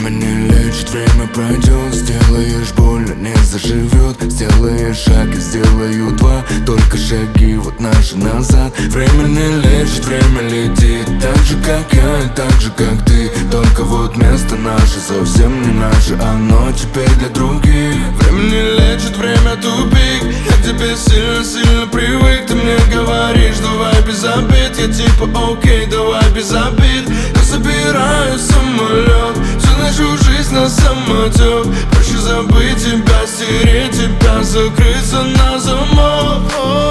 Время не лечит, время пройдет. Сделаешь больно, не заживет. Сделаешь шаг и сделаю два. Только шаги вот наши назад. Время не лечит, время летит. Так же как я и так же как ты. Только вот место наше совсем не наше. Оно теперь для других. Время не лечит, время тупик. Я к тебе сильно привык. Ты мне говоришь, давай без обид. Я типа окей, давай без обид. Я собираю самолет, всю нашу жизнь на самотек. Проще забыть тебя, стереть тебя, закрыться на замок.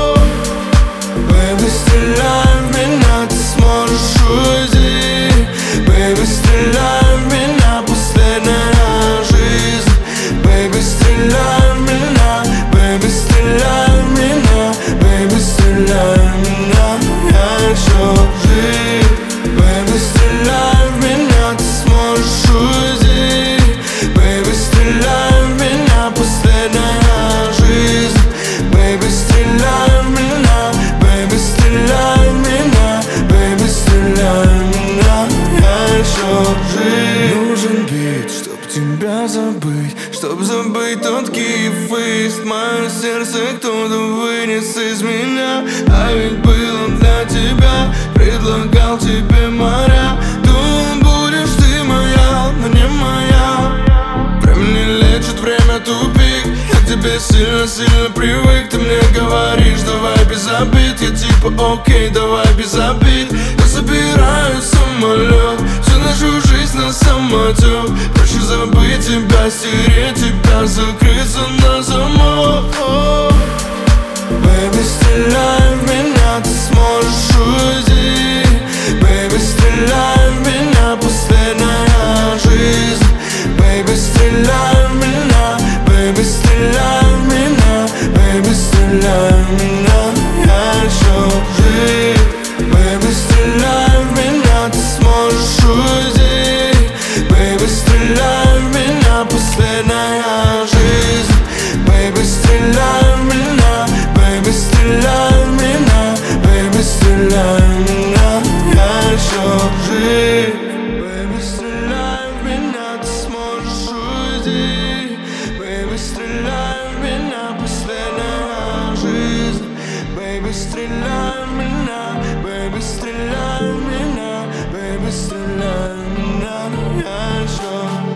Baby, стреляй в меня, ты сможешь уйти. Baby, стреляй в меня, последняя жизнь. Baby, стреляй в меня, baby, стреляй в меня. Baby, стреляй в меня, я еще жив. Baby, стреляй в меня, ты сможешь уйти. Baby, стреляй в меня, последняя жизнь. Baby, стреляй в меня, baby, стреляй в меня. Baby, стреляй в меня, я еще жив. Нужен бит, чтоб тебя забыть, чтоб забыть тот киев-фейст. Мое сердце кто-то вынес из меня. А ведь было для тебя, предлагал тебе моря. Думал, будешь ты моя, но не моя. Время не лечит, время тупик. Я к тебе сильно привык. Ты мне говоришь, давай без обид. Я типа окей, давай без обид. Я собираю самолет, всю нашу жизнь на самотек. Проще забыть тебя, стереть тебя, закрыться на замок. Baby, стреляй в меня, ты сможешь уйти. Baby, стреляй в меня, последняя жизнь. Baby, стреляй в меня, baby, стреляй в меня. Baby, стреляй в меня, я еще жив. Baby, стреляй в меня, ты сможешь уйти. Baby, стреляй в меня, последняя жизнь. Baby, стреляй в меня, baby, стреляй в меня. Baby, стреляй в меня, я еще жив.